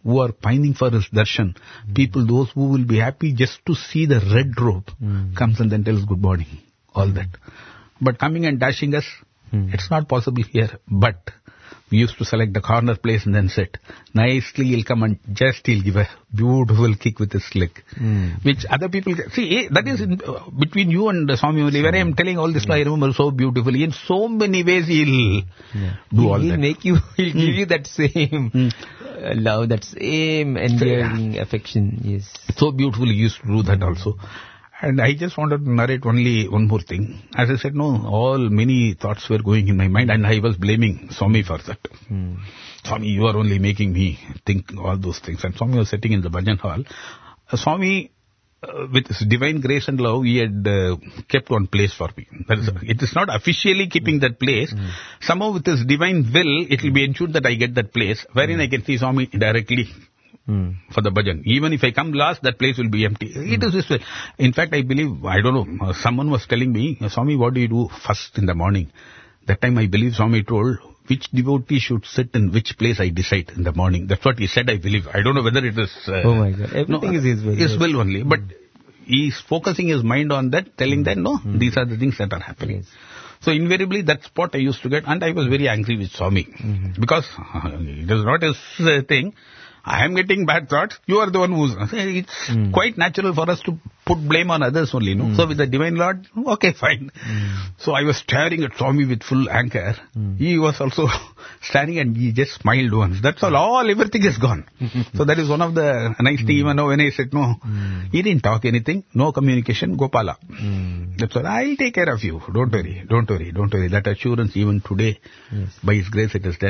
Speaker 4: who are pining for his darshan, people, those who will be happy just to see the red robe, comes and then tells good morning, all that. But coming and dashing us, it's not possible here. But we used to select the corner place and then sit. Nicely he'll come and just he'll give a beautiful kick with his leg. Which other people... See, that is between you and Swami only. When I am telling all this, I remember so beautifully. In so many ways he'll do all that.
Speaker 1: He'll give you that same love, that same endearing affection. Yes.
Speaker 4: So beautifully he used to do that also. And I just wanted to narrate only one more thing. As I said, many thoughts were going in my mind, and I was blaming Swami for that. Swami, you are only making me think all those things. And Swami was sitting in the bhajan hall. Swami, with his divine grace and love, he had kept one place for me. That is, it is not officially keeping that place. Somehow with his divine will, it will be ensured that I get that place, wherein I can see Swami directly. For the bhajan. Even if I come last, that place will be empty. It is this way. In fact, I believe, I don't know, someone was telling me, Swami, what do you do first in the morning? That time I believe Swami told, which devotee should sit in which place I decide in the morning. That's what he said, I believe. I don't know whether it is...
Speaker 1: oh my God. Everything is his will.
Speaker 4: His will only. But he is focusing his mind on that, telling that, these are the things that are happening. Yes. So invariably, that spot I used to get, and I was very angry with Swami. Because it is not his thing. I am getting bad thoughts. You are the one who's... It's quite natural for us to put blame on others only, no? So with the Divine Lord, okay, fine. So I was staring at Swami with full anger. He was also staring and he just smiled once. That's all. Everything is gone. So that is one of the nice things. Even when I said, he didn't talk anything. No communication. Gopala. That's all. I'll take care of you. Don't worry. That assurance even today, by His grace, it is there.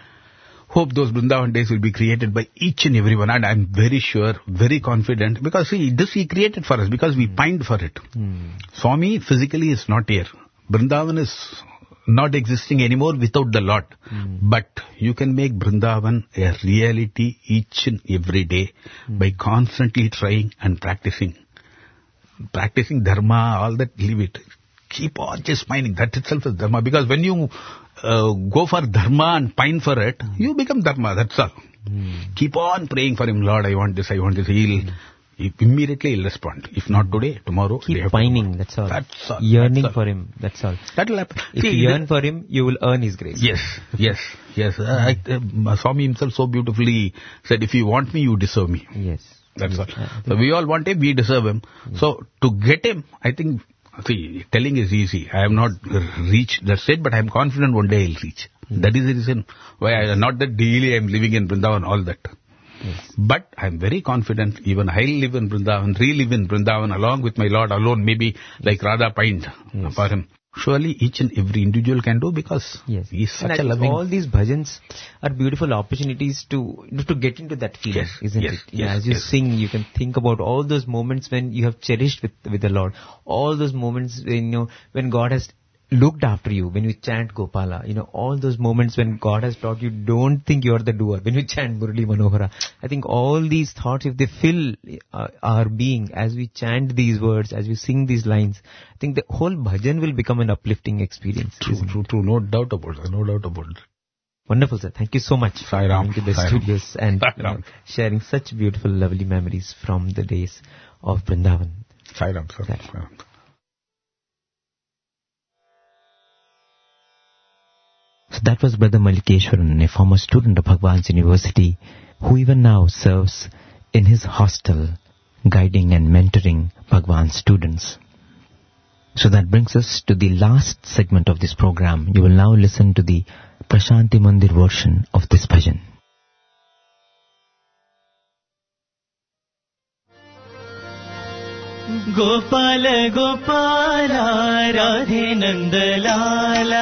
Speaker 4: Hope those Vrindavan days will be created by each and everyone, and I'm very sure, very confident, because this He created for us, because we pined for it. Swami physically is not here. Vrindavan is not existing anymore without the Lord. But you can make Vrindavan a reality each and every day by constantly trying and practicing. Practicing dharma, all that, leave it. Keep on just pining. That itself is dharma, because when you go for dharma and pine for it, you become dharma, that's all. Keep on praying for him, Lord, I want this. Immediately he'll respond. If not today, tomorrow.
Speaker 1: Keep pining, that's all. Yearning for him, that's all.
Speaker 4: That will happen.
Speaker 1: If you yearn for him, you will earn his grace.
Speaker 4: Yes. Swami himself so beautifully said, if you want me, you deserve me.
Speaker 1: Yes.
Speaker 4: That's all. So we all want him, we deserve him. So to get him, I think... See, telling is easy. I have not reached that state, but I am confident one day I will reach. That is the reason why not that daily I am living in Vrindavan, all that. But I am very confident, even I live in Vrindavan, relive in Vrindavan along with my Lord alone, maybe like Radha pined for him. Surely each and every individual can do, because he is such a loving...
Speaker 1: All these bhajans are beautiful opportunities to get into that feeling, isn't it? As you sing, you can think about all those moments when you have cherished with the Lord. All those moments when God has looked after you, when you chant Gopala, all those moments when God has taught you, don't think you are the doer, when you chant Murali Manohara. I think all these thoughts, if they fill our being as we chant these words, as we sing these lines, I think the whole bhajan will become an uplifting experience.
Speaker 4: True. No doubt about it.
Speaker 1: Wonderful, sir. Thank you so much
Speaker 4: for coming
Speaker 1: to the studios and sharing such beautiful, lovely memories from the days of Vrindavan.
Speaker 4: Sai Ram, sir.
Speaker 1: So that was Brother Mallikeshwaran, a former student of Bhagwan's University, who even now serves in his hostel, guiding and mentoring Bhagwan's students. So that brings us to the last segment of this program. You will now listen to the Prashanti Mandir version of this bhajan.
Speaker 2: Gopala Gopala Radhe Nandalala,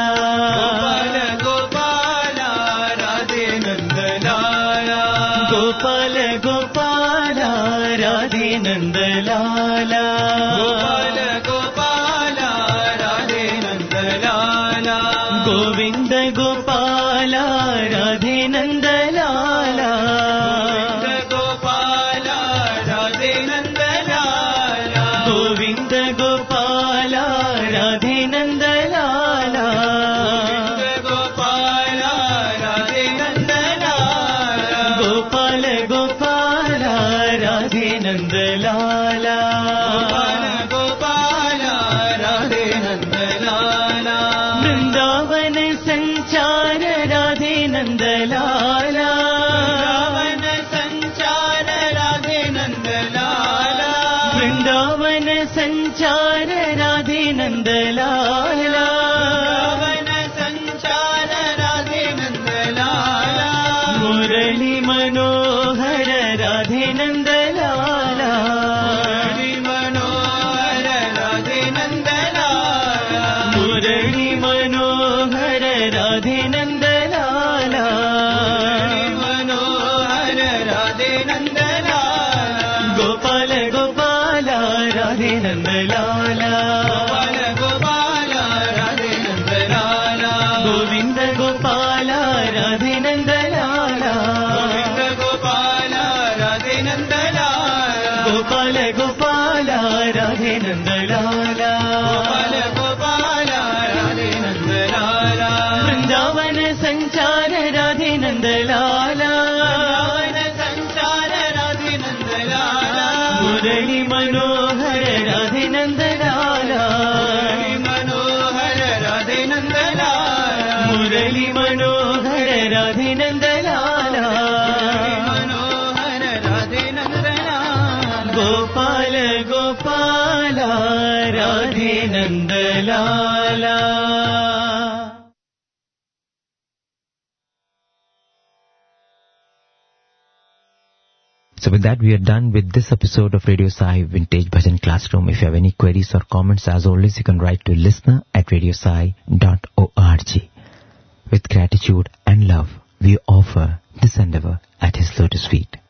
Speaker 2: Gopala Gopala Radhe Nandalala, Gopala Gopala Radhe Nandalala, Gopala Gopala Radhe Nandalala, Govinda Gopala Radhe Nandalala. Gopala Nandlala
Speaker 3: वन संचार राधे नंदलाला
Speaker 2: मुरली मनोहर राधे नंदलाला
Speaker 3: मुरली मनोहर राधे नंदलाला
Speaker 2: मुरली मनोहर राधे नंदलाला
Speaker 3: मनोहर राधे नंदलाला
Speaker 2: गोपाल गोपाल राधे नंदलाला
Speaker 3: गोपाल गोपाल राधे नंदलाला
Speaker 2: गोविंद गोपाल राधे नंदलाला
Speaker 3: गोविंद गोपाल राधे नंदलाला
Speaker 2: गोपाल गोपाल राधे नंदलाला
Speaker 3: गोपाल गोपाल राधे नंदलाला
Speaker 2: वृंदावन संचार राधे नंदलाला
Speaker 3: वन संचार राधे नंदलाला
Speaker 2: मुरली मनोहर राधे नंदलाला
Speaker 3: मनोहर राधे नंदलाला
Speaker 2: मुरली मनोहर राधे नंदलाला
Speaker 3: मनोहर Radhe Nandlala
Speaker 2: Gopal Gopal Radhe Nandlala.
Speaker 1: So with that, we are done with this episode of Radio Sai Vintage Bhajan Classroom. If you have any queries or comments, as always, you can write to listener@radiosai.org. With gratitude and love, we offer this endeavor at His lotus feet.